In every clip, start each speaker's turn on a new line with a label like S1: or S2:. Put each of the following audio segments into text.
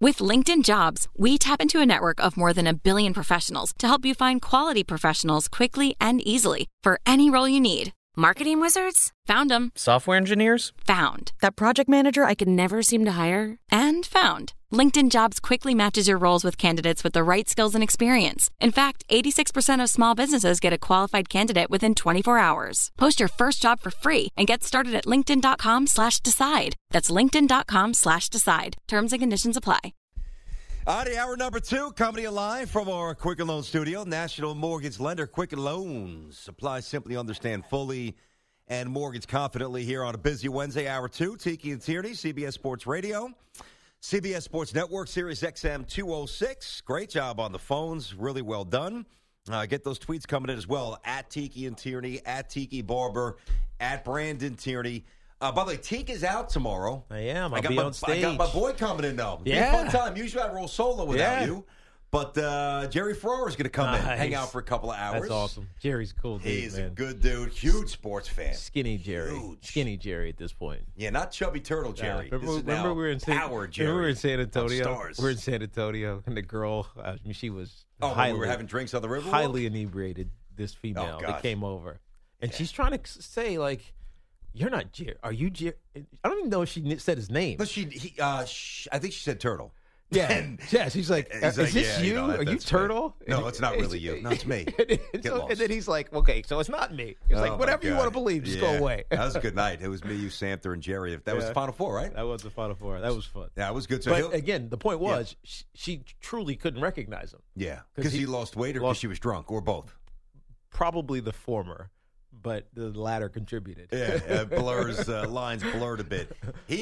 S1: With LinkedIn Jobs, we tap into a network of more than 1 billion professionals to help you find quality professionals quickly and easily for any role you need. Marketing wizards? Found them.
S2: Software engineers?
S1: Found. That project manager I could never seem to hire? And found. LinkedIn Jobs quickly matches your roles with candidates with the right skills and experience. In fact, 86% of small businesses get a qualified candidate within 24 hours. Post your first job for free and get started at linkedin.com/decide. That's linkedin.com/decide. Terms and conditions apply.
S3: All right, hour number 2, coming live from our Quicken Loans studio. National Mortgage Lender, Quicken Loans. Supply simply, understand fully, and mortgage confidently here on a busy Wednesday, hour 2. Tiki and Tierney, CBS Sports Radio. CBS Sports Network, Sirius XM 206. Great job on the phones. Really well done. Get those tweets coming in as well. At Tiki and Tierney, at Tiki Barber, at Brandon Tierney. By the way, Teak is out tomorrow.
S4: I am. I'll be on stage.
S3: I got my boy coming in, though.
S4: Yeah.
S3: Be a fun time. Usually I roll solo without you. But Jerry Farrar is going to come in, hang out for a couple of hours.
S4: That's awesome. Jerry's a cool dude,
S3: He's
S4: man.
S3: a good dude. Huge sports fan.
S4: Skinny Jerry.
S3: Huge.
S4: Skinny Jerry at this point.
S3: Yeah, not Chubby Turtle Jerry.
S4: Remember we were in
S3: Power Jerry.
S4: we were in San Antonio.
S3: Stars.
S4: We were in San Antonio, and the girl, she was
S3: we were having drinks on the river.
S4: highly inebriated. This female that came over, and she's trying to say like, "You're not Jerry. Are you Jerry?" I don't even know if she said his name.
S3: But I think she said Turtle.
S4: Yeah, yeah. She's like, "Is this you? Are you Turtle?"
S3: No, it's not really you. No, it's me.
S4: And then he's like, "Okay, so it's not me." He's like, "Whatever you want to believe, just go away."
S3: That was a good night. It was me, you, Samter, and Jerry. That was the Final Four, right?
S4: That was the Final Four. That was fun.
S3: Yeah, it was good.
S4: But again, the point was she truly couldn't recognize him.
S3: Yeah, because he lost weight or because she was drunk or both.
S4: Probably the former, but the latter contributed.
S3: Yeah, blurs lines blurred a bit.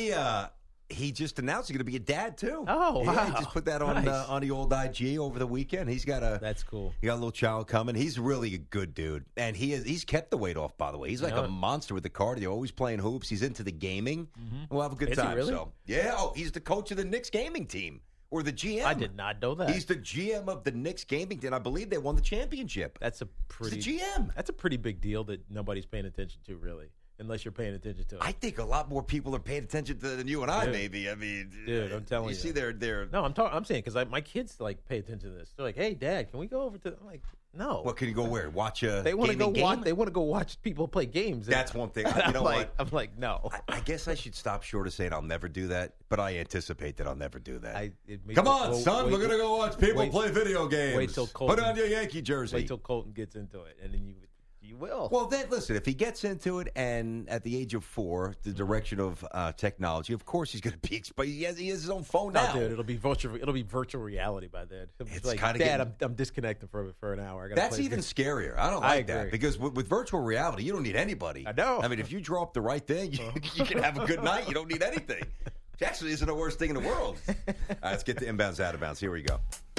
S3: He just announced he's going to be a dad too.
S4: Oh, wow!
S3: He just put that on the old IG over the weekend. He's got
S4: that's cool.
S3: He got a little child coming. He's really a good dude, and he's kept the weight off. By the way, he's like a monster with the cardio. Always playing hoops. He's into the gaming. Mm-hmm. We'll have a good time.
S4: He really?
S3: So yeah. Oh, he's the coach of the Knicks gaming team. Or the GM.
S4: I did not know that.
S3: He's the GM of the Knicks gaming team. I believe they won the championship.
S4: That's a pretty
S3: He's the GM.
S4: That's a pretty big deal that nobody's paying attention to, really, unless you're paying attention to it.
S3: I think a lot more people are paying attention to than you and I. Maybe. I mean,
S4: dude, I'm telling you.
S3: You see, they're.
S4: No, I'm saying because my kids like pay attention to this. They're like, "Hey, Dad, can we go over to?" I'm like, "No."
S3: What can you go where? Watch a.
S4: They want to go
S3: game?
S4: watch. They want to go watch people play games.
S3: That's one thing. You know
S4: what? I'm like, no.
S3: I guess I should stop short of saying I'll never do that, but I anticipate that I'll never do that.
S4: Come
S3: Come on, son. We're gonna go watch people play video games.
S4: Wait till Colton.
S3: Put on your Yankee jersey.
S4: Wait till Colton gets into it, and then you will.
S3: Well, then listen. If he gets into it, and at the age of 4, the direction of technology, of course he's going to be exposed. He has his own phone now.
S4: Dude, it'll be virtual reality by then.
S3: It's
S4: like,
S3: kind of
S4: Dad, I'm disconnecting for an hour.
S3: That's even scarier. I don't like that because with virtual reality, you don't need anybody.
S4: I know.
S3: I mean, if you draw up the right thing, you can have a good night. You don't need anything. Which actually isn't the worst thing in the world. All right, let's get to inbounds, out of bounds. Here we go.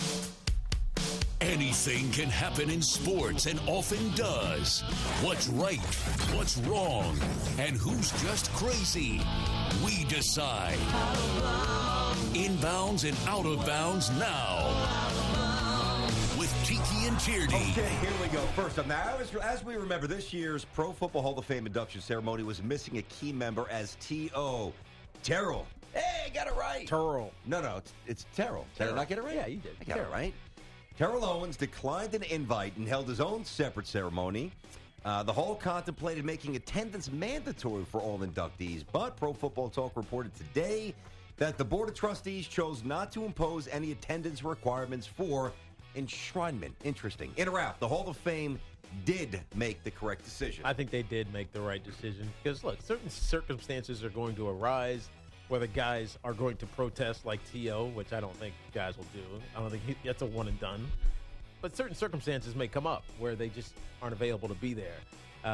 S5: Anything can happen in sports and often does. What's right, what's wrong, and who's just crazy? We decide. Inbounds and out of bounds now. With Tiki and Tierney.
S3: Okay, here we go. First up, now, as we remember, this year's Pro Football Hall of Fame induction ceremony was missing a key member as T.O. Terrell. Hey, I got it right.
S4: Terrell.
S3: No, it's Terrell. Did I not get it right?
S4: Yeah, you did.
S3: I got it right. Terrell Owens declined an invite and held his own separate ceremony. The Hall contemplated making attendance mandatory for all inductees, but Pro Football Talk reported today that the Board of Trustees chose not to impose any attendance requirements for enshrinement. Interesting. In or out, the Hall of Fame did make the correct decision.
S4: I think they did make the right decision because, look, certain circumstances are going to arise whether guys are going to protest like T.O., which I don't think guys will do. I don't think that's a one and done. But certain circumstances may come up where they just aren't available to be there.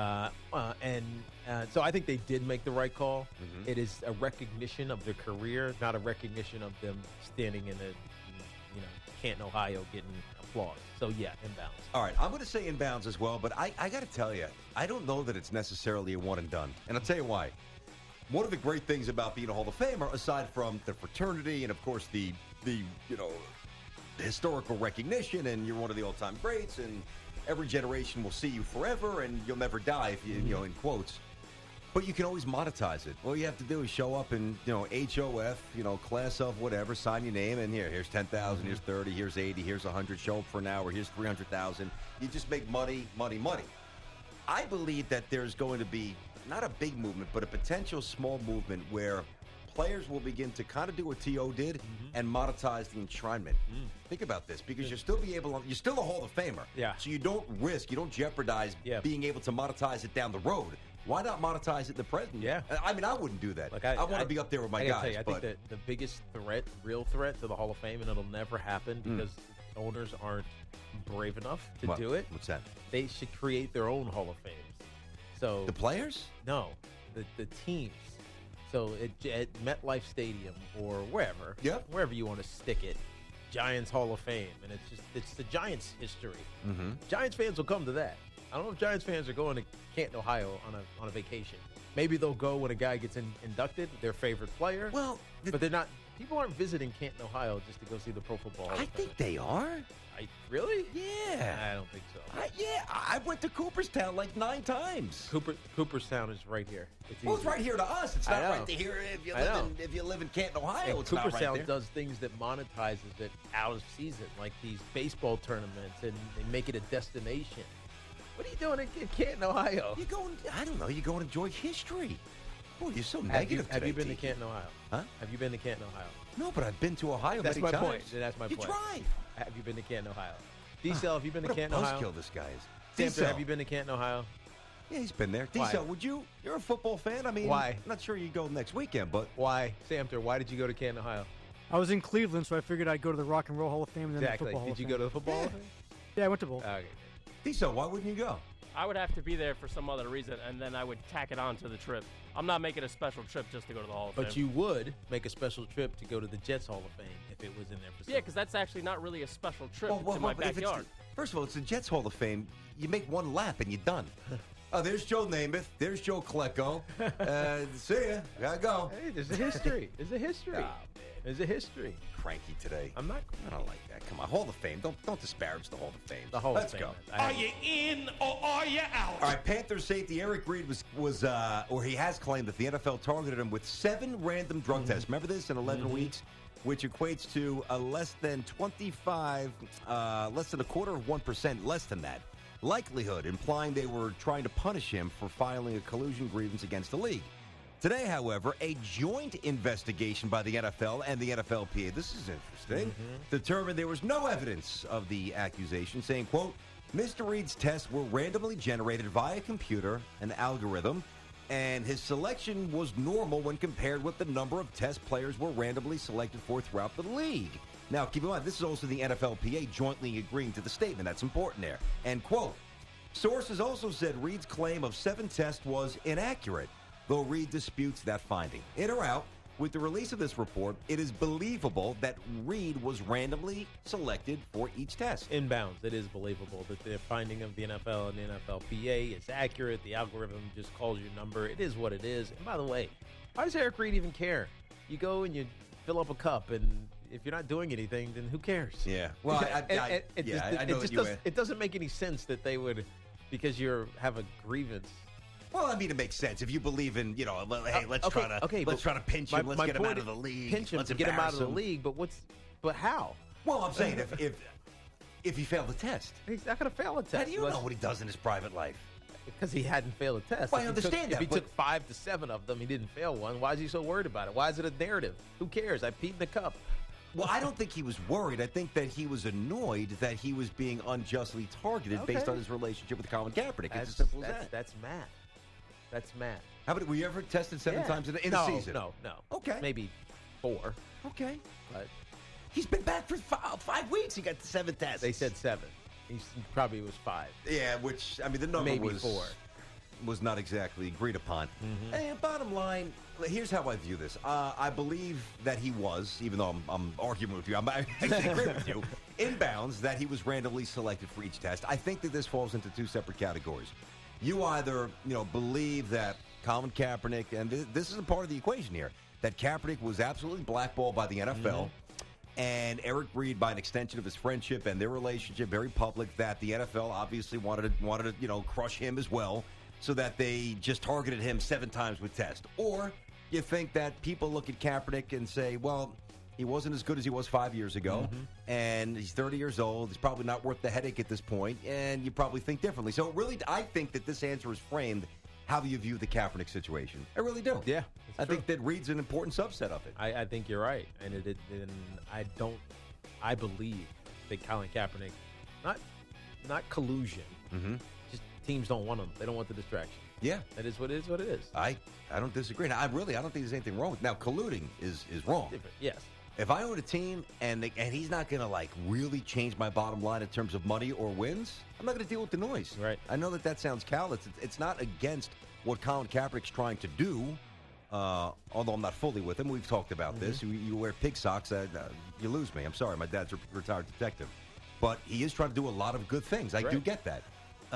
S4: So I think they did make the right call. Mm-hmm. It is a recognition of their career, not a recognition of them standing in Canton, Ohio getting applause. So, yeah, inbounds.
S3: All right, I'm going to say inbounds as well, but I got to tell you, I don't know that it's necessarily a one and done. And I'll tell you why. One of the great things about being a Hall of Famer, aside from the fraternity and, of course, the historical recognition, and you're one of the all-time greats, and every generation will see you forever, and you'll never die, if you in quotes. But you can always monetize it. All you have to do is show up in, HOF, class of whatever, sign your name, and here's 10,000, here's 30, here's 80, here's 100, show up for an hour, here's 300,000. You just make money, money, money. I believe that there's going to be not a big movement, but a potential small movement where players will begin to kind of do what T.O. did and monetize the enshrinement. Think about this, because you're still a Hall of Famer.
S4: Yeah.
S3: So you don't jeopardize being able to monetize it down the road. Why not monetize it in the present?
S4: Yeah.
S3: I mean, I wouldn't do that.
S4: Like
S3: I want to be up there with my guys.
S4: I think that the biggest real threat to the Hall of Fame, and it'll never happen because owners aren't brave enough to do it.
S3: What's that?
S4: They should create their own Hall of Fames. So
S3: The players?
S4: No, the teams. So at MetLife Stadium or wherever, wherever you want to stick it, Giants Hall of Fame, and it's the Giants' history. Giants fans will come to that. I don't know if Giants fans are going to Canton, Ohio on a vacation. Maybe they'll go when a guy gets inducted, their favorite player.
S3: Well,
S4: but they're not. People aren't visiting Canton, Ohio, just to go see the Pro Football Hall of
S3: I
S4: Fame.
S3: think they are.
S4: Really?
S3: Yeah.
S4: I don't think so.
S3: I went to Cooperstown like 9 times.
S4: Cooperstown is right here.
S3: It's right here to us. It's not right to here if you live in Canton, Ohio.
S4: And
S3: it's
S4: Cooperstown
S3: not right there.
S4: does things that monetizes it out of season, like these baseball tournaments, and they make it a destination. What are you doing in Canton, Ohio?
S3: You go and enjoy history. Boy, you're so negative today.
S4: Have you been to Canton, Ohio?
S3: Huh?
S4: Have you been to Canton, Ohio?
S3: No, but I've been to Ohio
S4: That's
S3: many
S4: my
S3: times.
S4: point. That's my point.
S3: You drive.
S4: Have you been to Canton, Ohio? D-Cell, have you been to Canton,
S3: What a
S4: Ohio?
S3: buzzkill this guy is.
S4: Samter, have you been to Canton, Ohio?
S3: Yeah, he's been there.
S4: Why?
S3: D-Cell, you're a football fan? I mean,
S4: Why?
S3: I'm not sure you go next weekend, but...
S4: Why? Samter, why did you go to Canton, Ohio?
S2: I was in Cleveland, so I figured I'd go to the Rock and Roll Hall of Fame and then
S4: Exactly.
S2: the Football Hall
S4: Did you
S2: of
S4: go
S2: Fame.
S4: to the Football Hall of Fame?
S2: Yeah, I went to both.
S4: Okay.
S3: D-Cell, why wouldn't you go?
S6: I would have to be there for some other reason, and then I would tack it on to the trip. I'm not making a special trip just to go to the Hall of Fame.
S4: But you would make a special trip to go to the Jets Hall of Fame if it was in there for some
S6: Yeah, because that's actually not really a special trip to my
S3: but if it's
S6: backyard.
S3: first of all, it's the Jets Hall of Fame. You make one lap and you're done. Oh, there's Joe Namath. There's Joe Klecko. See ya. Gotta go.
S4: Hey, there's a history. There's a history.
S3: Oh, man.
S4: There's a history.
S3: Cranky today.
S4: I'm not.
S3: I don't like that. Come on, Hall of Fame. Don't disparage the Hall of Fame.
S4: The Hall
S3: Let's
S4: of Fame.
S3: go.
S6: Are you in or are you out?
S3: All right, Panthers safety Eric Reed he has claimed that the NFL targeted him with 7 random drug tests. Remember this in 11 weeks, which equates to a less than a quarter of 1% less than that likelihood, implying they were trying to punish him for filing a collusion grievance against the league. Today, however, a joint investigation by the NFL and the NFLPA, this is interesting, determined there was no evidence of the accusation, saying, quote, Mr. Reed's tests were randomly generated via computer, an algorithm, and his selection was normal when compared with the number of test players were randomly selected for throughout the league. Now, keep in mind, this is also the NFLPA jointly agreeing to the statement. That's important there. And, quote, sources also said Reed's claim of 7 tests was inaccurate, though Reed disputes that finding. In or out, with the release of this report, it is believable that Reed was randomly selected for each test.
S4: Inbounds. It is believable that the finding of the NFL and the NFLPA is accurate. The algorithm just calls your number. It is what it is. And by the way, why does Eric Reed even care? You go and you fill up a cup, and if you're not doing anything, then who cares?
S3: Yeah. Well,
S4: it doesn't make any sense that they would, because you have a grievance.
S3: Well, I mean, it makes sense if you believe in, hey, let's try to pinch him, let's get him out of the league,
S4: pinch him
S3: let's
S4: to get him out of the
S3: embarrass
S4: league. But how?
S3: Well, I'm saying if he failed the test,
S4: he's not going to fail a test.
S3: How do you know what he does in his private life?
S4: Because he hadn't failed a test.
S3: Well, I understand that.
S4: If he took 5 to 7 of them, he didn't fail one. Why is he so worried about it? Why is it a narrative? Who cares? I peed in the cup.
S3: Well, I don't think he was worried. I think that he was annoyed that he was being unjustly targeted based on his relationship with Colin Kaepernick. It's as simple as that.
S4: That's math. That's math.
S3: How about, were you ever tested 7 times in a season?
S4: No.
S3: Okay.
S4: Maybe 4.
S3: Okay.
S4: But
S3: he's been back for 5 weeks. He got the 7 tests.
S4: They said 7. He probably was 5.
S3: Yeah, which, I mean, the number
S4: maybe 4.
S3: Was not exactly agreed upon. And bottom line, here's how I view this. I believe that he was, even though I'm arguing with you, I actually agree with you, inbounds that he was randomly selected for each test. I think that this falls into 2 separate categories. You either, believe that Colin Kaepernick, and this is a part of the equation here, that Kaepernick was absolutely blackballed by the NFL, and Eric Reed, by an extension of his friendship and their relationship, very public, that the NFL obviously wanted to crush him as well. so that they just targeted him 7 times with test? Or you think that people look at Kaepernick and say, well, he wasn't as good as he was 5 years ago, and he's 30 years old. He's probably not worth the headache at this point, and you probably think differently. So really, I think that this answer is framed how do you view the Kaepernick situation. I really do.
S4: Yeah,
S3: I think that Reed's an important subset of it.
S4: I think you're right, and I believe that Colin Kaepernick, not collusion, just teams don't want him. They don't want the distraction.
S3: Yeah.
S4: That is what it is. What it is.
S3: I don't disagree. Now, I don't think there's anything wrong with it. Now, colluding is wrong.
S4: Different. Yes.
S3: If I own a team and he's not going to like really change my bottom line in terms of money or wins, I'm not going to deal with the noise.
S4: Right.
S3: I know that sounds callous. It's not against what Colin Kaepernick's trying to do, although I'm not fully with him. We've talked about this. You wear pig socks, you lose me. I'm sorry. My dad's a retired detective. But he is trying to do a lot of good things. I do get that.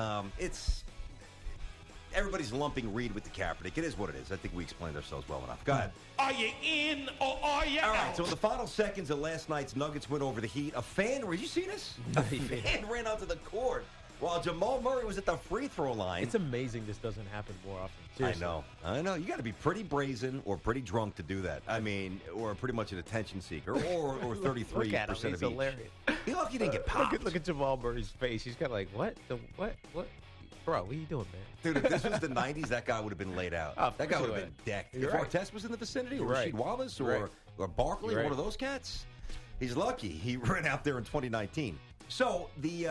S3: Everybody's lumping Reed with the Kaepernick. It is what it is. I think we explained ourselves well enough. Go ahead.
S5: Are you in or are you
S3: All
S5: out?
S3: right, so in the final seconds of last night's Nuggets win over the Heat, a fan, did you see this? A fan ran onto the court while Jamal Murray was at the free throw line.
S4: It's amazing this doesn't happen more often. Seriously.
S3: I know. You got to be pretty brazen or pretty drunk to do that. I mean, or pretty much an attention seeker, or 33%
S4: Look at him.
S3: of
S4: He's
S3: each.
S4: hilarious.
S3: You're lucky you didn't get popped.
S4: Look at Jamal Murray's face. He's kind of like, what? What? Bro, what are you doing, man?
S3: Dude, if this was the 90s, that guy would have been laid out.
S4: Oh,
S3: that guy
S4: for
S3: would
S4: sure.
S3: have been decked.
S4: You're
S3: if
S4: right.
S3: Artest was in the vicinity, or
S4: You're
S3: Rasheed
S4: right.
S3: Wallace,
S4: You're
S3: or Barkley,
S4: You're
S3: one of
S4: right.
S3: those cats, he's lucky. He ran out there in 2019. So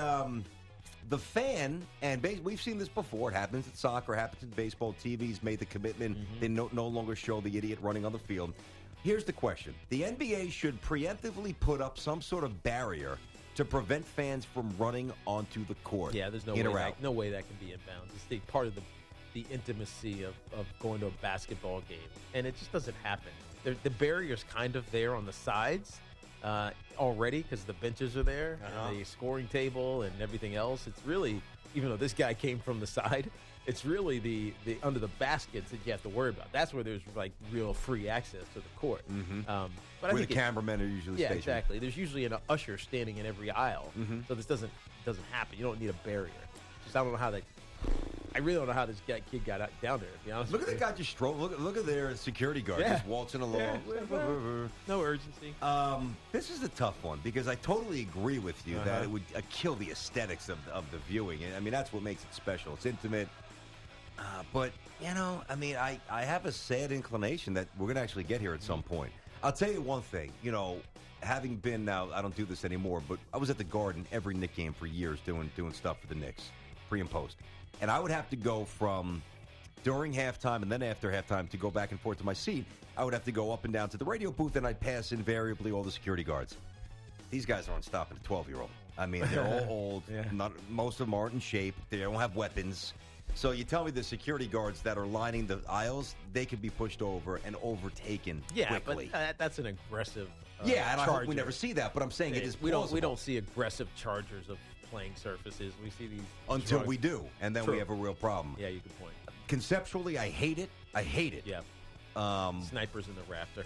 S3: the fan, and we've seen this before. It happens in soccer, happens in baseball. TV's made the commitment. They no longer show the idiot running on the field. Here's the question. The NBA should preemptively put up some sort of barrier to prevent fans from running onto the court.
S4: Yeah, there's no way that can be inbounds. It's part of the intimacy of going to a basketball game, and it just doesn't happen. The barrier's kind of there on the sides already because the benches are there, and the scoring table and everything else. It's really, even though this guy came from the side, it's really the under the baskets that you have to worry about. That's where there's like real free access to the court. But I
S3: Where
S4: think
S3: the cameramen are usually
S4: yeah,
S3: stationed.
S4: exactly. There's usually an usher standing in every aisle, so this doesn't happen. You don't need a barrier. Just I don't know how that. I really don't know how this kid got down there. To be honest,
S3: Look at
S4: with
S3: the guy just stroll. Look at their security guard just waltzing along.
S4: no urgency.
S3: This is a tough one because I totally agree with you that it would kill the aesthetics of the viewing. I mean, that's what makes it special. It's intimate. But, I mean, I have a sad inclination that we're going to actually get here at some point. I'll tell you one thing. Having been now, I don't do this anymore, but I was at the Garden every Knick game for years doing stuff for the Knicks, pre and post. And I would have to go from during halftime and then after halftime to go back and forth to my seat. I would have to go up and down to the radio booth, and I'd pass invariably all the security guards. These guys aren't stopping a 12-year-old. I mean, they're all old. Most of them aren't in shape. They don't have weapons. So you tell me the security guards that are lining the aisles, they could be pushed over and overtaken quickly.
S4: But that's an aggressive
S3: and I hope we
S4: charger.
S3: never see that, but I'm saying it is
S4: we
S3: plausible.
S4: don't see aggressive chargers of playing surfaces. We see these
S3: until
S4: drugs.
S3: we do, and then we have a real problem.
S4: Yeah, you could point.
S3: Conceptually, I hate it.
S4: Yeah. Snipers in the rafter.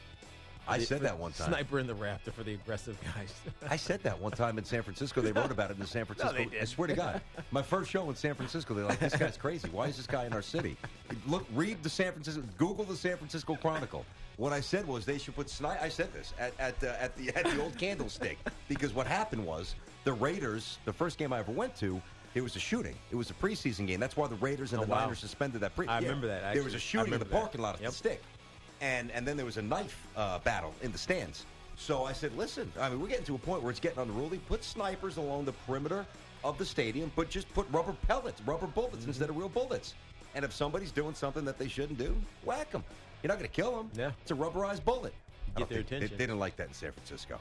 S3: I said that one time.
S4: Sniper in the rafter for the aggressive guys.
S3: I said that one time in San Francisco. They wrote about it in the San Francisco.
S4: they did.
S3: I swear to God. My first show in San Francisco, they're like, this guy's crazy. Why is this guy in our city? Read the San Francisco, Google the San Francisco Chronicle. What I said was they should put I said this at the old Candlestick because what happened was the Raiders, the first game I ever went to, it was a shooting. It was a preseason game. That's why the Raiders and the Niners suspended that.
S4: I remember that. Actually.
S3: There was a shooting in the parking lot at the Stick. And then there was a knife battle in the stands. So I said, listen, I mean, we're getting to a point where it's getting unruly. Put snipers along the perimeter of the stadium, but just put rubber bullets instead of real bullets. And if somebody's doing something that they shouldn't do, whack them. You're not going to kill them.
S4: Yeah.
S3: It's a rubberized bullet.
S4: Get their attention.
S3: They didn't like that in San Francisco.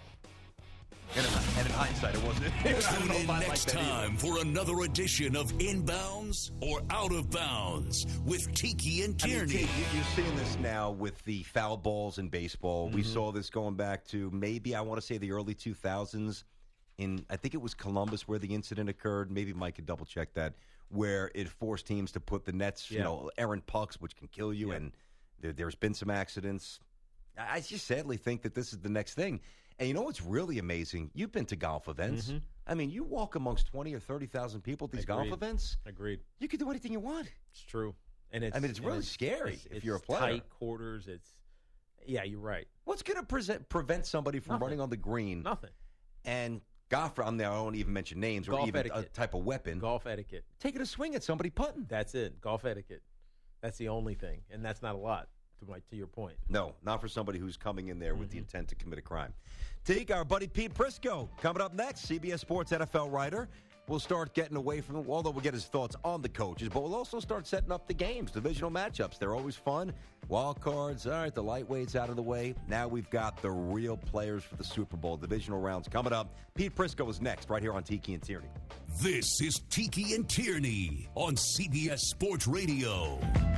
S3: And in hindsight, it wasn't.
S5: Tune in next time for another edition of Inbounds or Out of Bounds with Tiki and Tierney.
S3: You're seeing this now with the foul balls in baseball. We saw this going back to maybe, I want to say, the early 2000s. I think it was Columbus where the incident occurred. Maybe Mike could double-check that, where it forced teams to put the nets, errant pucks, which can kill you, and there's been some accidents. I just sadly think that this is the next thing. And you know what's really amazing? You've been to golf events.
S4: Mm-hmm.
S3: I mean, you walk amongst 20 or 30,000 people at these golf events.
S4: Agreed.
S3: You can do anything you want.
S4: It's true. And
S3: it's really scary if you're a player.
S4: Tight quarters. Yeah, you're right.
S3: What's going to prevent somebody from running on the green?
S4: Nothing.
S3: And God, I don't even mention names or
S4: Golf
S3: even
S4: etiquette.
S3: a type of weapon.
S4: Golf etiquette.
S3: Taking a swing at somebody putting.
S4: That's it. Golf etiquette. That's the only thing, and that's not a lot. To your point.
S3: No, not for somebody who's coming in there with the intent to commit a crime. Teague, our buddy Pete Prisco, coming up next, CBS Sports NFL writer. We'll start getting away from him, although we'll get his thoughts on the coaches, but we'll also start setting up the games, divisional matchups. They're always fun. Wild cards, all right, the lightweights out of the way. Now we've got the real players for the Super Bowl. Divisional rounds coming up. Pete Prisco is next, right here on Tiki and Tierney.
S5: This is Tiki and Tierney on CBS Sports Radio.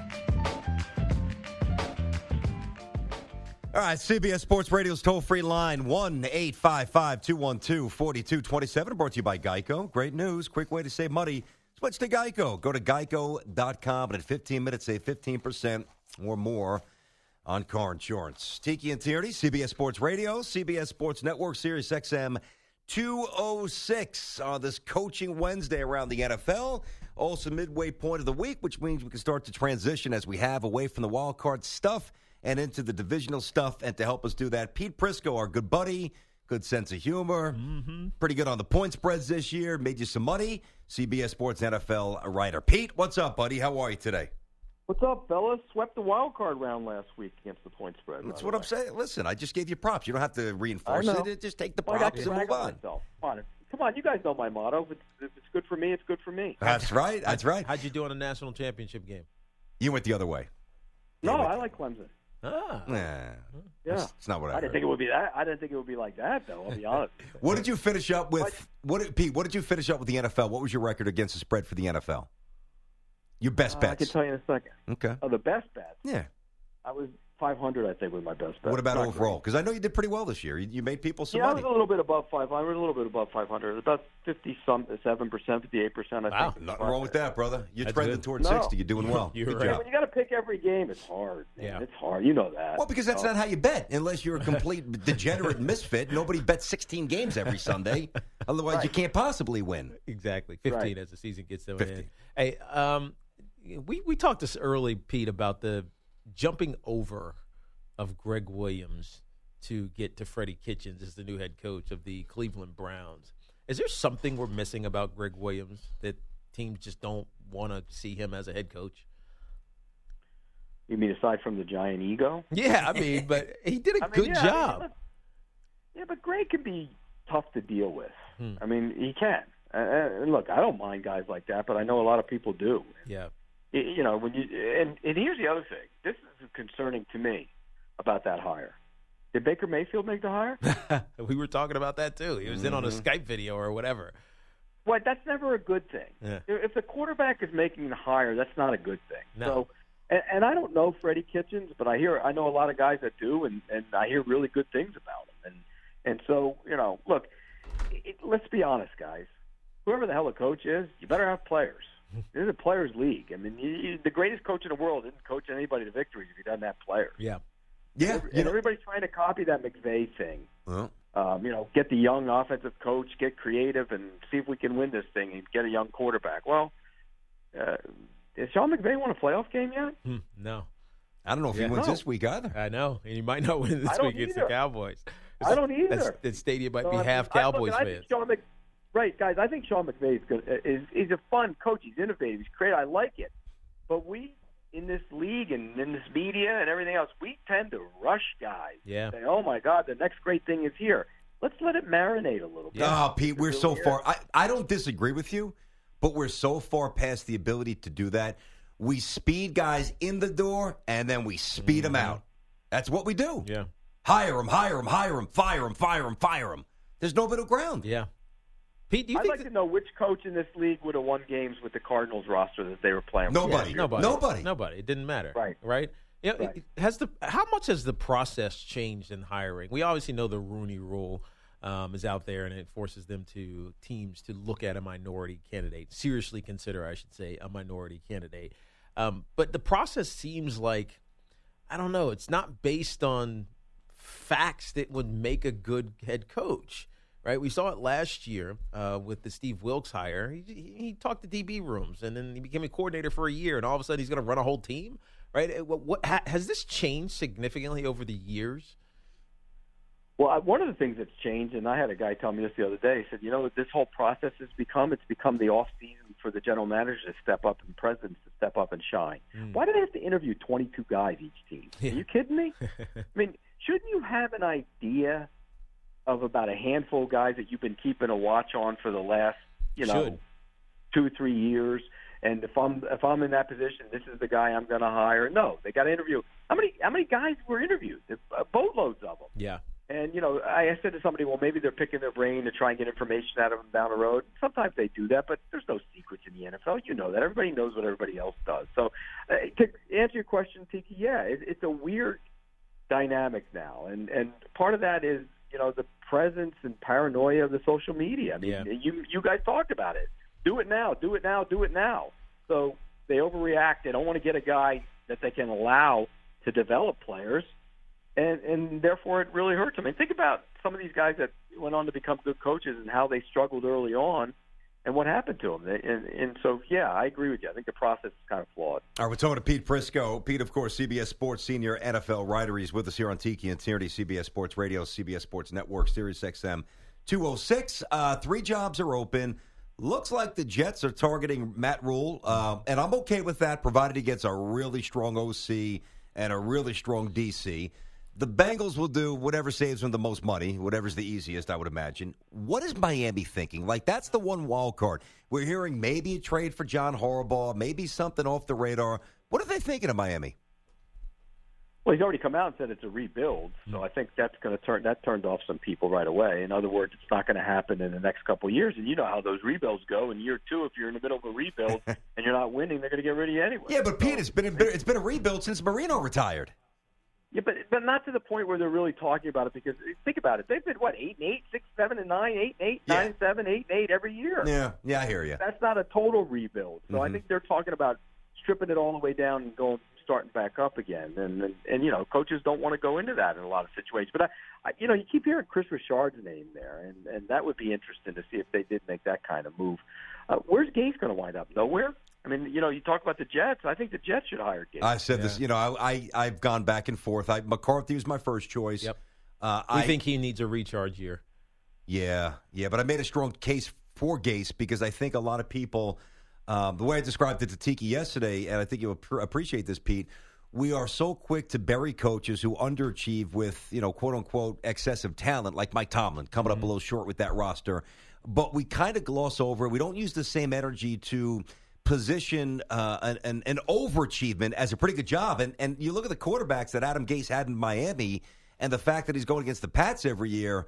S3: All right, CBS Sports Radio's toll-free line, 1-855-212-4227, brought to you by Geico. Great news, quick way to save money. Switch to Geico. Go to geico.com, and in 15 minutes, save 15% or more on car insurance. Tiki and Tierney, CBS Sports Radio, CBS Sports Network, Sirius XM 206 on this Coaching Wednesday around the NFL. Also midway point of the week, which means we can start to transition as we have away from the wild card stuff and into the divisional stuff. And to help us do that, Pete Prisco, our good buddy, good sense of humor, pretty good on the point spreads this year, made you some money, CBS Sports NFL writer. Pete, what's up, buddy? How are you today?
S7: What's up, fellas? Swept the wild card round last week against the point spread.
S3: That's what I'm saying. Listen, I just gave you props. You don't have to reinforce it. Just take the props and move on.
S7: Come on, you guys know my motto. If it's good for me, it's good for me.
S3: That's right. That's right.
S4: How'd you do on a national championship game?
S3: You went the other way.
S7: No, I like Clemson.
S4: Ah.
S7: Yeah.
S3: It's not what I
S7: didn't think it would be that. I didn't think it would be like that, though. I'll be honest.
S3: What did you finish up with? Pete, what did you finish up with the NFL? What was your record against the spread for the NFL? Your best bets.
S7: I can tell you in a second.
S3: Okay.
S7: Oh, the best bets?
S3: Yeah.
S7: I was 500, I think, was my best bet.
S3: What about overall? Because I know you did pretty well this year. You made people some
S7: money.
S3: money.
S7: I was a little bit above 500, a little bit above 500. About 57%, 58%, I think.
S3: Nothing wrong with that, brother. You're trending towards 60. You're doing well.
S4: You're
S3: good
S4: right.
S3: job.
S7: When you got to pick every game, it's hard. Man.
S4: Yeah.
S7: It's hard. You know that.
S3: Well, because that's not how you bet. Unless you're a complete degenerate misfit. Nobody bets 16 games every Sunday. Otherwise, you can't possibly win.
S4: Exactly. 15 as the season gets to an end. Hey, we talked this early, Pete, about the jumping over of Greg Williams to get to Freddie Kitchens as the new head coach of the Cleveland Browns. Is there something we're missing about Greg Williams that teams just don't want to see him as a head coach?
S7: You mean aside from the giant ego?
S4: Yeah, I mean, but he did a good job.
S7: But Greg can be tough to deal with. I mean, he can. And look, I don't mind guys like that, but I know a lot of people do.
S4: Yeah.
S7: You know, when you and here's the other thing. This is concerning to me about that hire. Did Baker Mayfield make the hire?
S4: We were talking about that too. He was in on a Skype video or whatever.
S7: Well, that's never a good thing.
S4: Yeah.
S7: If the quarterback is making the hire, that's not a good thing.
S4: No.
S7: So, and I don't know Freddie Kitchens, but I know a lot of guys that do, and I hear really good things about him. And so, you know, look, let's be honest, guys. Whoever the hell the coach is, you better have players. This is a players' league. I mean, the greatest coach in the world isn't coaching anybody to victories if he doesn't have players.
S3: Yeah.
S7: And everybody's trying to copy that McVay thing.
S3: Well.
S7: You know, get the young offensive coach, get creative, and see if we can win this thing and get a young quarterback. Well, has Sean McVay won a playoff game yet?
S4: No.
S3: I don't know if he wins this week either.
S4: I know. And he might not win this week against the Cowboys.
S7: I don't either.
S4: That stadium might be half Cowboys fans.
S7: Right, guys, I think Sean McVay is a fun coach. He's innovative. He's creative. I like it. But we, in this league and in this media and everything else, we tend to rush guys.
S4: Yeah.
S7: Say, oh, my God, the next great thing is here. Let's let it marinate a little bit.
S3: Oh, Pete, we're so far. I don't disagree with you, but we're so far past the ability to do that. We speed guys in the door, and then we speed them out. That's what we do.
S4: Yeah.
S3: Hire them, fire them. There's no middle ground.
S4: Yeah. Pete, do you
S7: I'd like to know which coach in this league would have won games with the Cardinals roster that they were playing with.
S3: Nobody.
S4: It didn't matter.
S7: Right.
S4: You know,
S7: right.
S4: How much has the process changed in hiring? We obviously know the Rooney Rule is out there, and it forces teams to look at a minority candidate, seriously consider, I should say, a minority candidate. But the process seems like, I don't know, it's not based on facts that would make a good head coach. Right, we saw it last year with the Steve Wilkes hire. He talked to DB rooms, and then he became a coordinator for a year, and all of a sudden he's going to run a whole team. Right? Has this changed significantly over the years?
S7: Well, one of the things that's changed, and I had a guy tell me this the other day. He said, what this whole process has become? It's become the off season for the general managers to step up and presidents to step up and shine. Why do they have to interview 22 guys each team? Yeah. Are you kidding me? I mean, shouldn't you have an idea of about a handful of guys that you've been keeping a watch on for the last, 2-3 years? And if I'm in that position, this is the guy I'm going to hire. No, they got to interview. How many guys were interviewed? Boatloads of them.
S4: Yeah.
S7: And I said to somebody, well, maybe they're picking their brain to try and get information out of them down the road. Sometimes they do that, but there's no secrets in the NFL. You know that. Everybody knows what everybody else does. So to answer your question, Tiki, it's a weird dynamic now, and part of that is the presence and paranoia of the social media. I mean, you guys talked about it. Do it now, do it now, do it now. So they overreact. They don't want to get a guy that they can allow to develop players, and therefore it really hurts them. I mean, think about some of these guys that went on to become good coaches and how they struggled early on and what happened to them. And so, I agree with you. I think the process is kind of flawed.
S3: All right, we're talking to Pete Prisco. Pete, of course, CBS Sports senior NFL writer. He's with us here on Tiki and Tierney, CBS Sports Radio, CBS Sports Network, Sirius XM 206. 3 jobs are open. Looks like the Jets are targeting Matt Rule, and I'm okay with that, provided he gets a really strong OC and a really strong DC. The Bengals will do whatever saves them the most money, whatever's the easiest, I would imagine. What is Miami thinking? Like, that's the one wild card. We're hearing maybe a trade for John Harbaugh, maybe something off the radar. What are they thinking of Miami?
S7: Well, he's already come out and said it's a rebuild, so I think that's going to turned off some people right away. In other words, it's not going to happen in the next couple of years, and you know how those rebuilds go. In year 2, if you're in the middle of a rebuild and you're not winning, they're going to get rid of you anyway.
S3: Yeah, but Pete, it's been a rebuild since Marino retired.
S7: Yeah, but not to the point where they're really talking about it, because think about it. They've been, 8-8, 6-7-9, 8-8, 9-7, 8-8 every year.
S3: Yeah, I hear you.
S7: That's not a total rebuild. So I think they're talking about stripping it all the way down and starting back up again. And coaches don't want to go into that in a lot of situations. But, you keep hearing Chris Richard's name there, and that would be interesting to see if they did make that kind of move. Where's Gase going to wind up? Nowhere? I mean, you talk about the Jets. I think the Jets should hire Gase.
S3: I said this. I've gone back and forth. McCarthy was my first choice.
S4: Yep. I think he needs a recharge year.
S3: Yeah, but I made a strong case for Gase because I think a lot of people, the way I described it to Tiki yesterday, and I think you'll appreciate this, Pete, we are so quick to bury coaches who underachieve with, quote-unquote, excessive talent, like Mike Tomlin, coming up a little short with that roster. But we kind of gloss over it. We don't use the same energy to position an overachievement as a pretty good job. And you look at the quarterbacks that Adam Gase had in Miami and the fact that he's going against the Pats every year,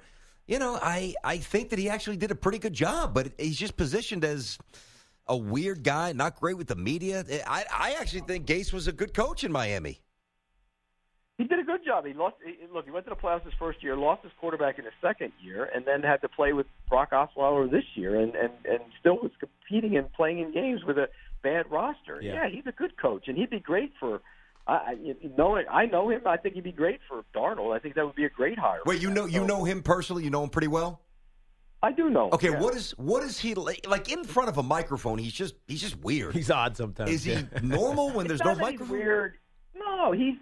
S3: I think that he actually did a pretty good job. But he's just positioned as a weird guy, not great with the media. I actually think Gase was a good coach in Miami.
S7: He did a good job. He went to the playoffs his first year, lost his quarterback in his second year, and then had to play with Brock Osweiler this year, and still was competing and playing in games with a bad roster. Yeah, he's a good coach, and he'd be great for. I know him. I think he'd be great for Darnold. I think that would be a great hire.
S3: Wait, you know him personally? You know him pretty well?
S7: I do know.
S3: Okay, yeah. What is he like in front of a microphone? He's just weird.
S4: He's odd sometimes.
S3: Is he normal when there's no microphone?
S7: Weird. No, he's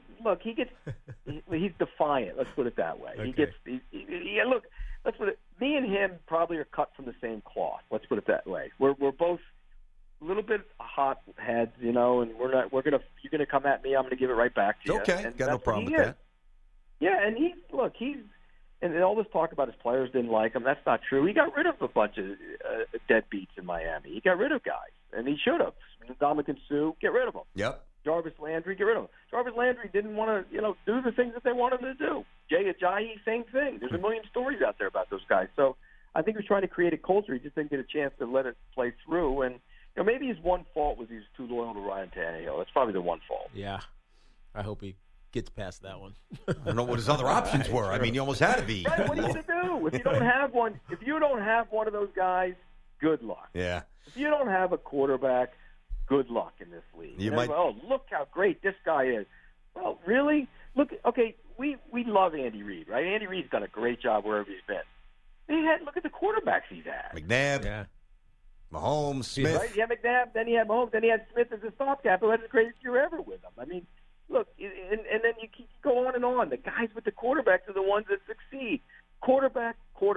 S7: defiant. Let's put it that way.
S4: Okay.
S7: Look. Let's put it. Me and him probably are cut from the same cloth. Let's put it that way. We're both a little bit hot heads, and you're gonna come at me. I'm gonna give it right back to you.
S3: Okay, got no problem with that.
S7: Yeah, and and all this talk about his players didn't like him. That's not true. He got rid of a bunch of deadbeats in Miami. He got rid of guys, and he should have. Ndamukong Suh, get rid of him.
S3: Yep.
S7: Jarvis Landry, get rid of him. Jarvis Landry didn't want to, do the things that they wanted him to do. Jay Ajayi, same thing. There's a million stories out there about those guys. So I think he was trying to create a culture. He just didn't get a chance to let it play through. And maybe his one fault was he was too loyal to Ryan Tannehill. That's probably the one fault.
S4: Yeah. I hope he gets past that one.
S3: I don't know what his other options were. I mean, you almost had to be.
S7: Right, what are you going to do? If you don't have one of those guys, good luck.
S3: Yeah.
S7: If you don't have a quarterback, good luck in this league. Look how great this guy is. Well, really? Look, okay, we love Andy Reid, right? Andy Reid's done a great job wherever he's been. Look at the quarterbacks he's had.
S3: McNabb, Mahomes, Smith.
S7: Right? He had McNabb, then he had Mahomes, then he had Smith as a stopgap, who had the greatest year ever with him. I mean, look, and then you keep go on and on. The guys with the quarterbacks are the ones that succeed. Quarterback,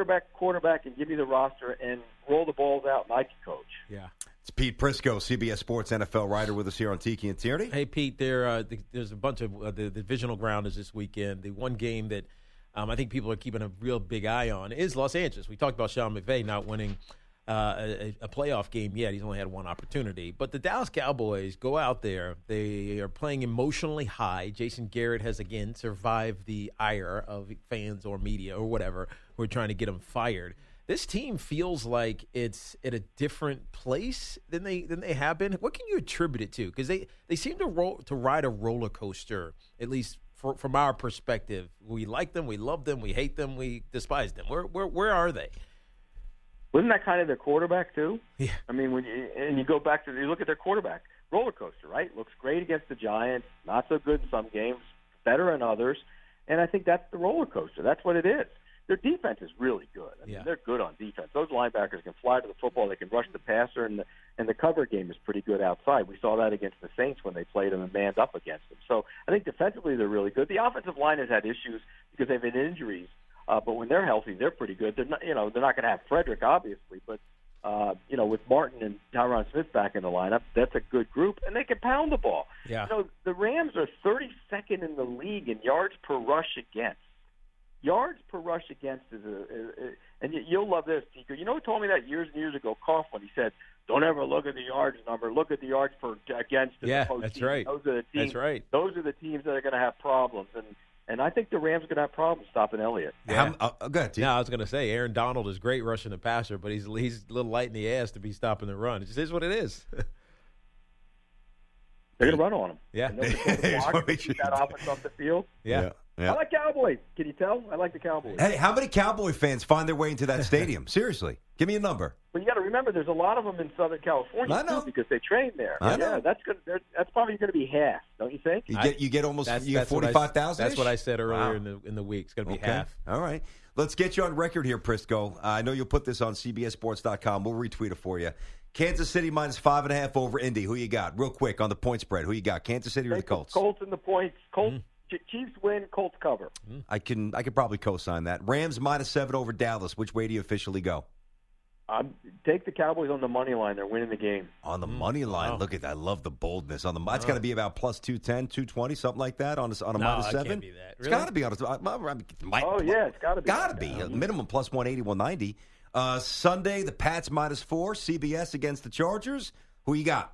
S7: and give me the roster and roll the balls out, and I can coach.
S4: Yeah.
S3: It's Pete Prisco, CBS Sports NFL writer with us here on Tiki and Tierney.
S4: Hey, Pete, there's a bunch of the divisional grounders this weekend. The one game that I think people are keeping a real big eye on is Los Angeles. We talked about Sean McVay not winning a playoff game yet. He's only had one opportunity. But the Dallas Cowboys go out there. They are playing emotionally high. Jason Garrett has, again, survived the ire of fans or media or whatever who are trying to get him fired. This team feels like it's at a different place than they have been. What can you attribute it to? Because they seem to ride a roller coaster, at least from our perspective. We like them, we love them, we hate them, we despise them. Where are they?
S7: Wasn't that kind of their quarterback too?
S4: Yeah.
S7: I mean, you go back to you look at their quarterback, roller coaster, right? Looks great against the Giants, not so good in some games, better in others, and I think that's the roller coaster. That's what it is. Their defense is really good. I mean, they're good on defense. Those linebackers can fly to the football. They can rush the passer, and the cover game is pretty good outside. We saw that against the Saints when they played them and manned up against them. So I think defensively they're really good. The offensive line has had issues because they've had injuries, but when they're healthy, they're pretty good. They're not, they're not going to have Frederick, obviously, but with Martin and Tyron Smith back in the lineup, that's a good group, and they can pound the ball.
S4: Yeah.
S7: The Rams are 32nd in the league in yards per rush against. Yards per rush against and you'll love this, Tico. You know who told me that years and years ago? Coughlin. He said, "Don't ever look at the yards number. Look at the yards per against."
S4: Yeah, that's right.
S7: Those are the teams.
S4: That's right.
S7: Those are the teams that are going to have problems, and I think the Rams are going to have problems stopping Elliott.
S4: Yeah.
S3: Go ahead, T.
S4: No, I was going to say Aaron Donald is great rushing the passer, but he's a little light in the ass to be stopping the run. It just is what it is.
S7: They're going to run on him.
S4: Yeah.
S7: And they're going to keep that offense off the field.
S4: Yeah.
S3: Yeah.
S7: I like Cowboys. Can you tell? I like the Cowboys.
S3: Hey, how many Cowboy fans find their way into that stadium? Seriously. Give me a number.
S7: But you got to remember, there's a lot of them in Southern California,
S3: I know.
S7: too, because they train there.
S3: I know.
S7: Yeah, that's good. That's probably going to be half, don't you think?
S3: You get almost 45,000.
S4: That's what I said earlier in the week. It's going to be half.
S3: All right. Let's get you on record here, Prisco. I know you'll put this on CBSSports.com. We'll retweet it for you. Kansas City minus 5.5 over Indy. Who you got? Real quick on the point spread. Who you got? Kansas City or the Colts?
S7: Colts and the points. Colts. Chiefs win. Colts cover.
S3: I could probably co-sign that. Rams minus 7 over Dallas. Which way do you officially go?
S7: Take the Cowboys on the money line. They're winning the game.
S3: On the money line. Wow. Look at that. I love the boldness. It's got to be about plus 210, 220, something like that on a minus 7.
S4: Can't be that. Really?
S3: It's got to be on a.
S7: It's got to be.
S3: Got to be. Minimum plus 180, 190. Sunday, the Pats minus 4. CBS against the Chargers. Who you got?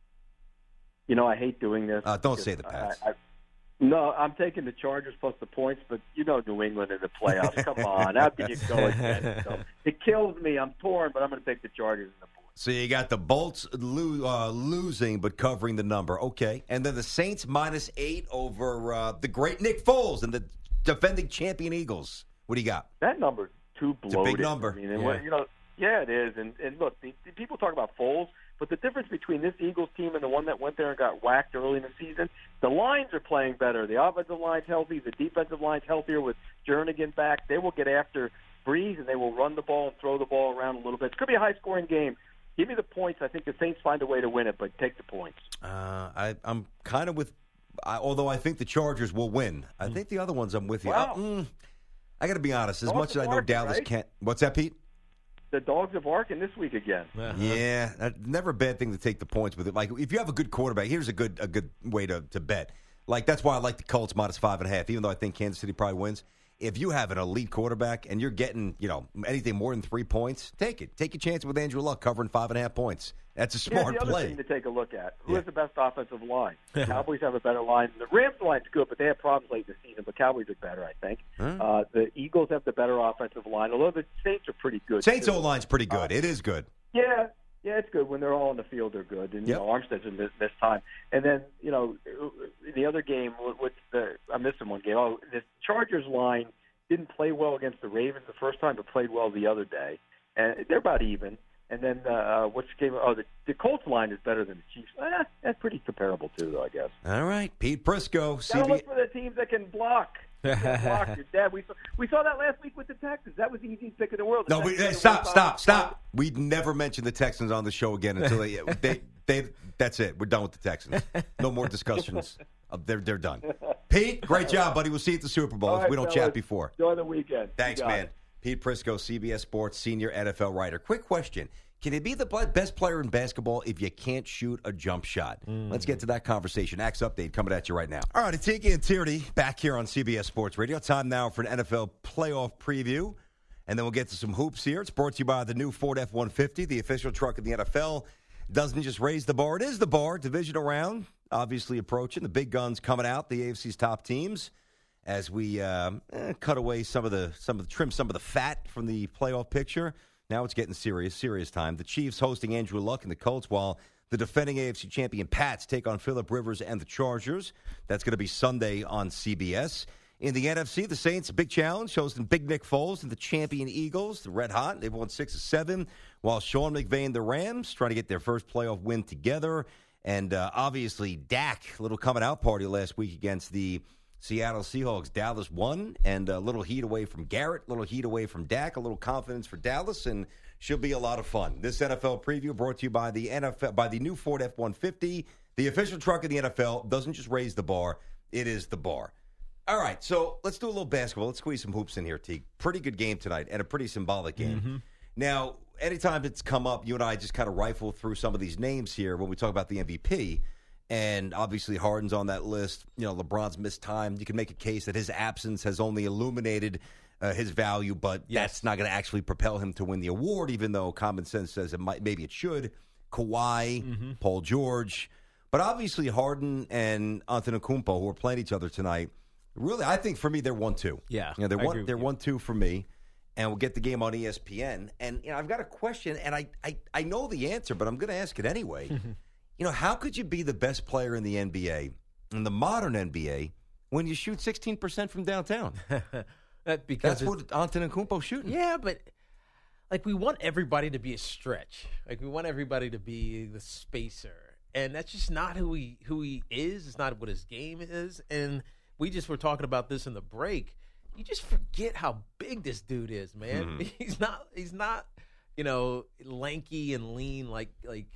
S7: I hate doing this.
S3: Don't say the Pats.
S7: No, I'm taking the Chargers plus the points, but New England in the playoffs. Come on. How can you go against them? It kills me. I'm torn, but I'm going to take the Chargers in the points.
S3: So you got the Bolts losing but covering the number. Okay. And then the Saints minus 8 over the great Nick Foles and the defending champion Eagles. What do you got?
S7: That number's too bloated.
S3: It's a big number.
S7: I mean, yeah, it is. And look, the people talk about Foles, but the difference between this Eagles team and the one that went there and got whacked early in the season, the lines are playing better. The offensive line's healthy. The defensive line's healthier with Jernigan back. They will get after Breeze, and they will run the ball and throw the ball around a little bit. It's going to be a high-scoring game. Give me the points. I think the Saints find a way to win it, but take the points.
S3: I'm kind of with although I think the Chargers will win. I think the other ones I'm with you.
S7: Wow.
S3: I got to be honest. As much as I know Dallas can't. What's that, Pete?
S7: The dogs of Arkin this week again.
S3: Uh-huh. Yeah, never a bad thing to take the points with it. Like if you have a good quarterback, here's a good way to bet. Like that's why I like the Colts minus 5.5, even though I think Kansas City probably wins. If you have an elite quarterback and you're getting anything more than 3 points, take it. Take your chance with Andrew Luck covering 5.5 points. That's a smart
S7: the other
S3: play.
S7: thing to take a look at: who has the best offensive line? The Cowboys have a better line. The Rams line's good, but they have problems late in the season. But Cowboys are better, I think. The Eagles have the better offensive line, although the Saints are pretty good.
S3: Saints O-line's pretty good. It is good.
S7: Yeah, it's good when they're all on the field. They're good, and Armstead's in this time. And then the other game, I'm missing one game. The Chargers line didn't play well against the Ravens the first time, but played well the other day, and they're about even. And then what's the game? The Colts line is better than the Chiefs. That's pretty comparable too, though, I guess.
S3: All right, Pete Prisco.
S7: Gotta look for the teams that can block. Block your dad. We saw that last week with the Texans. That was the easiest pick in the world.
S3: No, stop. We'd never mention the Texans on the show again until they that's it. We're done with the Texans. No more discussions. They're done. Pete, great job, buddy. We'll see you at the Super Bowl.
S7: All right,
S3: we don't chat before.
S7: Enjoy the weekend.
S3: Thanks, man. It. Pete Prisco, CBS Sports senior NFL writer. Quick question. Can you be the best player in basketball if you can't shoot a jump shot? Let's get to that conversation. Axe Update coming at you right now. All right, Atiki and Tierney back here on CBS Sports Radio. Time now for an NFL playoff preview, and then we'll get to some hoops here. It's brought to you by the new Ford F-150, the official truck of the NFL. Doesn't just raise the bar, it is the bar. Divisional round obviously approaching. The big guns coming out, the AFC's top teams, as we cut away trim some of the fat from the playoff picture. Now it's getting serious time. The Chiefs hosting Andrew Luck and the Colts, while the defending AFC champion Pats take on Phillip Rivers and the Chargers. That's going to be Sunday on CBS. In the NFC, the Saints, a big challenge, hosting Big Nick Foles and the champion Eagles, the Red Hot. They've won 6 of 7, while Sean McVay and the Rams trying to get their first playoff win together. And obviously, Dak, little coming out party last week against the Seattle Seahawks. Dallas won, and a little heat away from Garrett, a little heat away from Dak, a little confidence for Dallas, and should be a lot of fun. This NFL preview brought to you by the new Ford F-150, the official truck of the NFL. Doesn't just raise the bar, it is the bar. All right, so let's do a little basketball. Let's squeeze some hoops in here, Teague. Pretty good game tonight, and a pretty symbolic game. Mm-hmm. Now, anytime it's come up, you and I just kind of rifle through some of these names here when we talk about the MVP. And obviously Harden's on that list. You know, LeBron's missed time. You can make a case that his absence has only illuminated his value, but that's not going to actually propel him to win the award, even though common sense says maybe it should. Kawhi, Paul George. But obviously Harden and Antetokounmpo, who are playing each other tonight, really, I think for me, they're 1-2.
S4: Yeah,
S3: you know, they're 1-2 for me. And we'll get the game on ESPN. And you know, I've got a question, and I know the answer, but I'm going to ask it anyway. You know, how could you be the best player in the NBA, in the modern NBA, when you shoot 16% from downtown? That's what Antetokounmpo's shooting.
S4: Yeah, but like we want everybody to be a stretch. Like we want everybody to be the spacer, and that's just not who he is. It's not what his game is. And we just were talking about this in the break. You just forget how big this dude is, man. He's not. You know, lanky and lean like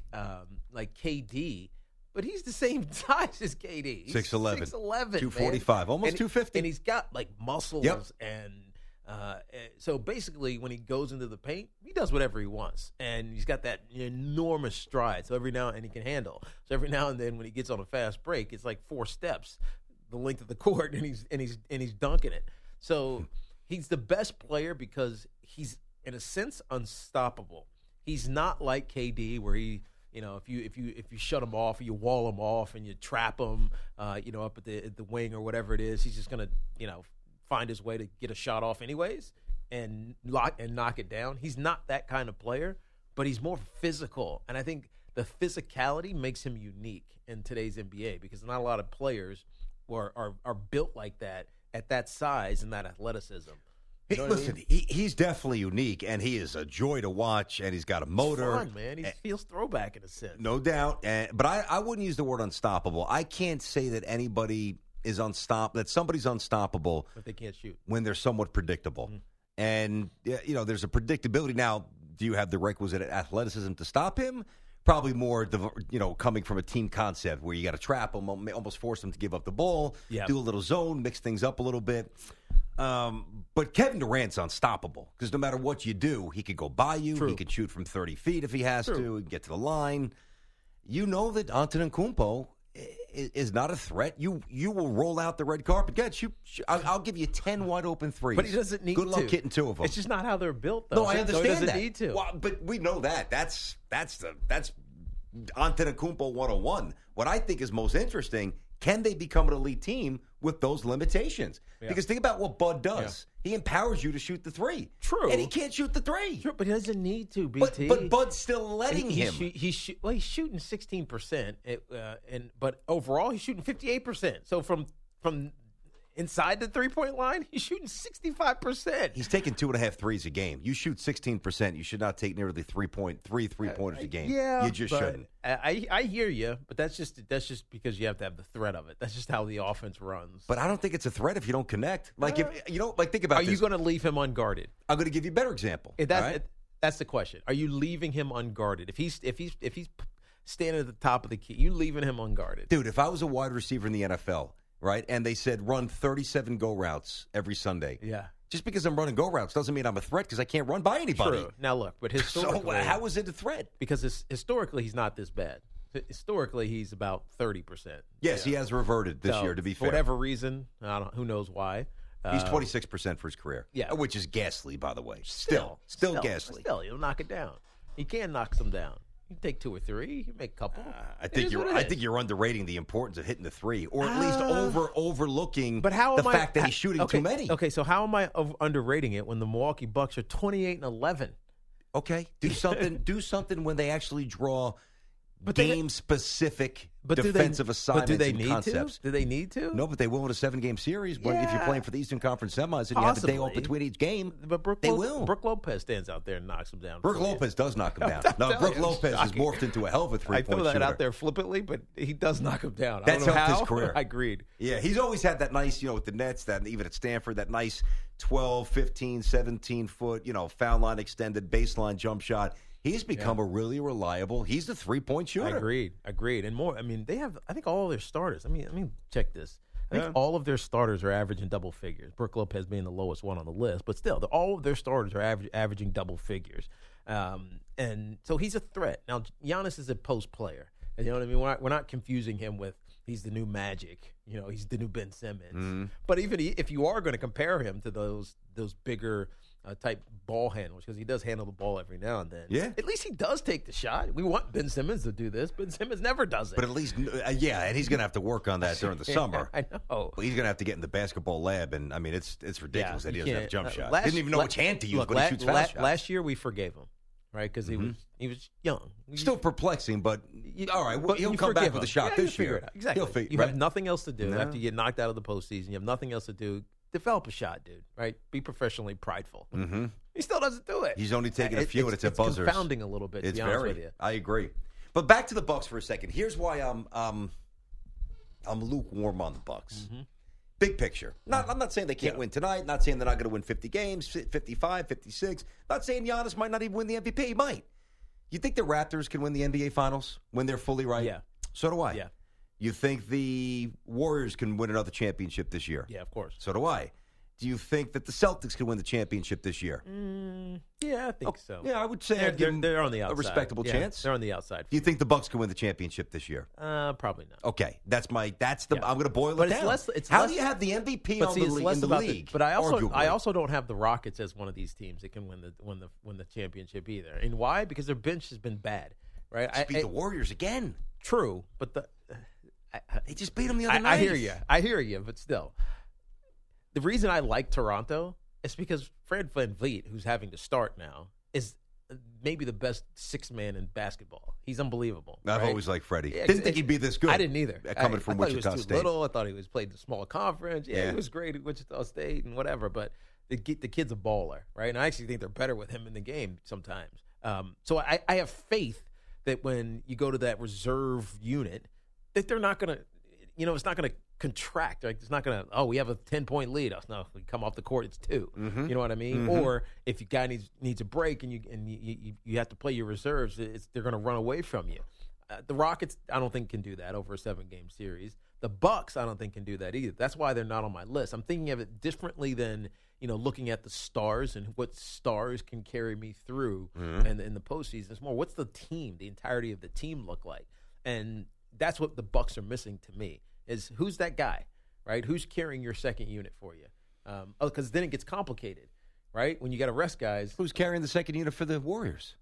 S4: KD, but he's the same size as KD. He's
S3: 6'11", 245, almost 250,
S4: and he's got like muscles and so basically when he goes into the paint, he does whatever he wants, and he's got that enormous stride. So every now and he can handle. So every now and then when he gets on a fast break, it's like 4 steps, the length of the court, and he's dunking it. So he's the best player because he's, in a sense, unstoppable. He's not like KD, where he, you know, if you shut him off, or you wall him off, and you trap him, you know, up at the wing or whatever it is, he's just gonna, you know, find his way to get a shot off anyways, and knock it down. He's not that kind of player, but he's more physical, and I think the physicality makes him unique in today's NBA because not a lot of players are built like that at that size and that athleticism. You know
S3: listen, I mean? He's definitely unique, and he is a joy to watch, and he's got a motor.
S4: He's fun, man. He feels throwback in a sense.
S3: No doubt. But I wouldn't use the word unstoppable. I can't say that anybody is that somebody's unstoppable
S4: but they can't shoot
S3: when they're somewhat predictable. And, you know, there's a predictability. Now, do you have the requisite athleticism to stop him? Probably more, you know, coming from a team concept where you got to trap him, almost force him to give up the ball, do a little zone, mix things up a little bit. But Kevin Durant's unstoppable because no matter what you do, he could go by you. True. He could shoot from 30 feet if he has to, get to the line. You know that Antetokounmpo is not a threat. You will roll out the red carpet. Go ahead, shoot. I'll give you 10 wide open threes.
S4: But he doesn't need to.
S3: Good luck getting 2 of them.
S4: It's just not how they're built, though.
S3: No, I understand
S4: so he doesn't
S3: that.
S4: Need to.
S3: Well, but we know that. That's Antetokounmpo 101. What I think is most interesting, can they become an elite team with those limitations? Yeah. Because think about what Bud does. Yeah. He empowers you to shoot the 3. True. And he can't shoot the 3.
S4: True, but he doesn't need to, BT.
S3: But Bud's still letting him.
S4: He's shooting 16%, but overall he's shooting 58%. So from Inside the three-point line, he's shooting 65%.
S3: He's taking 2.5 threes a game. You shoot 16%. You should not take nearly three-pointers a game.
S4: Yeah,
S3: you just shouldn't.
S4: I hear you, but that's just because you have to have the threat of it. That's just how the offense runs.
S3: But I don't think it's a threat if you don't connect. Like if you don't think about
S4: Are
S3: this.
S4: you going to leave him unguarded?
S3: I'm going to give you a better example.
S4: That's the question. Are you leaving him unguarded? If he's standing at the top of the key, you leaving him unguarded?
S3: Dude, if I was a wide receiver in the NFL, right, and they said run 37 go routes every Sunday.
S4: Yeah.
S3: Just because I'm running go routes doesn't mean I'm a threat because I can't run by anybody.
S4: True. Now look, but historically,
S3: so how is it a threat?
S4: Because historically he's not this bad. Historically, he's about 30%.
S3: Yes, he has reverted this year. To be fair,
S4: for whatever reason, who knows why.
S3: He's 26% for his career.
S4: Yeah,
S3: which is ghastly, by the way. Still ghastly.
S4: Still, he'll knock it down. He can knock some down. You take 2 or 3. You make a couple.
S3: I think you're underrating the importance of hitting the 3, or at least overlooking the fact that he's shooting too many.
S4: Okay, so how am I underrating it when the Milwaukee Bucks are 28-11?
S3: Okay, do something when they actually draw game-specific defensive assignments and concepts.
S4: Do they need to?
S3: No, but they will in a 7-game series. If you're playing for the Eastern Conference semis and you have a day off between each game,
S4: but
S3: they will.
S4: Brooke Lopez stands out there and knocks them down.
S3: Brooke Lopez does knock them down. No, Brooke Lopez has morphed into a hell of a three-point shooter.
S4: I throw that out there flippantly, but he does knock them down.
S3: That's helped his career.
S4: I agreed.
S3: Yeah, he's always had that nice, with the Nets, that even at Stanford, that nice 12, 15, 17-foot, foul line extended baseline jump shot. He's become a really reliable. He's the three-point shooter.
S4: Agreed. And more. I mean, they have. I think all of their starters. I mean, check this. I think all of their starters are averaging double figures. Brooke Lopez being the lowest one on the list, but still, all of their starters are averaging double figures. And so he's a threat. Now, Giannis is a post player. And you know what I mean? We're not confusing him with he's the new Magic. He's the new Ben Simmons. Mm-hmm. But even if you are going to compare him to those bigger type ball handlers, because he does handle the ball every now and then.
S3: Yeah.
S4: At least he does take the shot. We want Ben Simmons to do this. Ben Simmons never does it.
S3: But at least, and he's going to have to work on that during the summer.
S4: I know.
S3: Well, he's going to have to get in the basketball lab, and, I mean, it's ridiculous that he doesn't have a jump shot. He didn't even know which hand to use, but he shoots fast shots.
S4: Last year, we forgave him, right? Because he was young.
S3: Still perplexing, but all right, he'll come back with a shot this year.
S4: Exactly. You have nothing else to do after you get knocked out of the postseason. You have nothing else to do. Develop a shot, dude, right? Be professionally prideful. Mm-hmm. He still doesn't do it.
S3: He's only taking a few, and it's at buzzers.
S4: It's confounding a little bit, to be honest with you.
S3: I agree. But back to the Bucks for a second. Here's why I'm lukewarm on the Bucks. Mm-hmm. Big picture. I'm not saying they can't win tonight. Not saying they're not going to win 50 games, 55, 56. Not saying Giannis might not even win the MVP. He might. You think the Raptors can win the NBA Finals when they're fully right?
S4: Yeah.
S3: So do I.
S4: Yeah.
S3: You think the Warriors can win another championship this year?
S4: Yeah, of course.
S3: So do I. Do you think that the Celtics can win the championship this year?
S4: Yeah, I think so.
S3: Yeah, I would say
S4: they're on the outside.
S3: A respectable chance.
S4: They're on the outside.
S3: Do you think the Bucks can win the championship this year?
S4: Probably not.
S3: Okay, I'm going to boil it down. How do you have the MVP in the league?
S4: But I also don't have the Rockets as one of these teams that can win the championship either. And why? Because their bench has been bad, right?
S3: Just beat the Warriors again.
S4: True, but
S3: they just beat them the other night.
S4: I hear you, but still. The reason I like Toronto is because Fred VanVleet, who's having to start now, is maybe the best sixth man in basketball. He's unbelievable.
S3: I've always liked Freddie. Didn't think he'd be this good.
S4: I didn't either.
S3: Coming from Wichita
S4: State. I thought he was too
S3: State.
S4: little. I thought he was played in a small conference. Yeah, he was great at Wichita State and whatever, but the kid's a baller, right? And I actually think they're better with him in the game sometimes. So I have faith that when you go to that reserve unit, that they're not going to, it's not going to contract. Like it's not going to, we have a 10-point lead. No, we come off the court, it's 2. Mm-hmm. You know what I mean? Mm-hmm. Or if your guy needs a break and you have to play your reserves, they're going to run away from you. The Rockets, I don't think can do that over a 7-game series. The Bucks, I don't think can do that either. That's why they're not on my list. I'm thinking of it differently than looking at the stars and what stars can carry me through and in the postseason. It's more what's the team, the entirety of the team look like, and that's what the Bucks are missing to me. Is who's that guy, right? Who's carrying your second unit for you? Because then it gets complicated, right? When you got to rest guys.
S3: Who's carrying the second unit for the Warriors?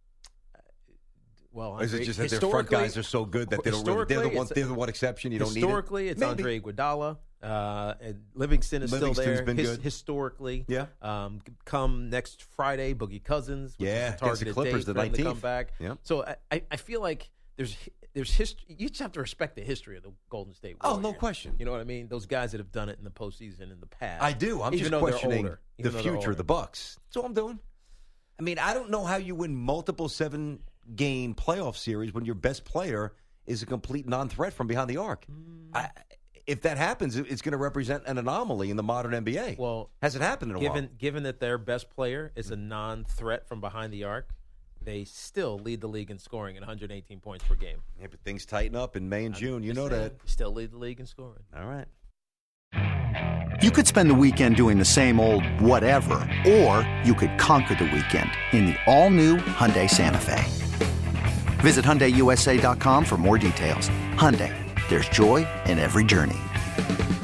S3: Is it just that their front guys are so good that they don't really? They're the one exception. You don't need it.
S4: Historically, it's Andre Iguodala. And Livingston is still there.
S3: Been good.
S4: Historically,
S3: yeah.
S4: Come next Friday, Boogie Cousins.
S3: Yeah,
S4: targeted
S3: the Clippers
S4: date
S3: the 19th.
S4: to come back.
S3: Yeah.
S4: So I feel like there's history. You just have to respect the history of the Golden State Warriors.
S3: Oh, no question.
S4: You know what I mean? Those guys that have done it in the postseason in the past.
S3: I do. I'm
S4: even
S3: just
S4: though they're
S3: questioning
S4: older,
S3: the
S4: even though they're
S3: future of the
S4: older.
S3: Bucks. That's all I'm doing. I mean, I don't know how you win multiple 7-game playoff series when your best player is a complete non-threat from behind the arc. If that happens, it's going to represent an anomaly in the modern NBA.
S4: Well,
S3: hasn't happened in a while.
S4: Given that their best player is a non-threat from behind the arc, they still lead the league in scoring at 118 points per game.
S3: Yeah, but things tighten up in May and June. You know that.
S4: Still lead the league in scoring.
S3: All right.
S8: You could spend the weekend doing the same old whatever, or you could conquer the weekend in the all-new Hyundai Santa Fe. Visit HyundaiUSA.com for more details. Hyundai, there's joy in every journey.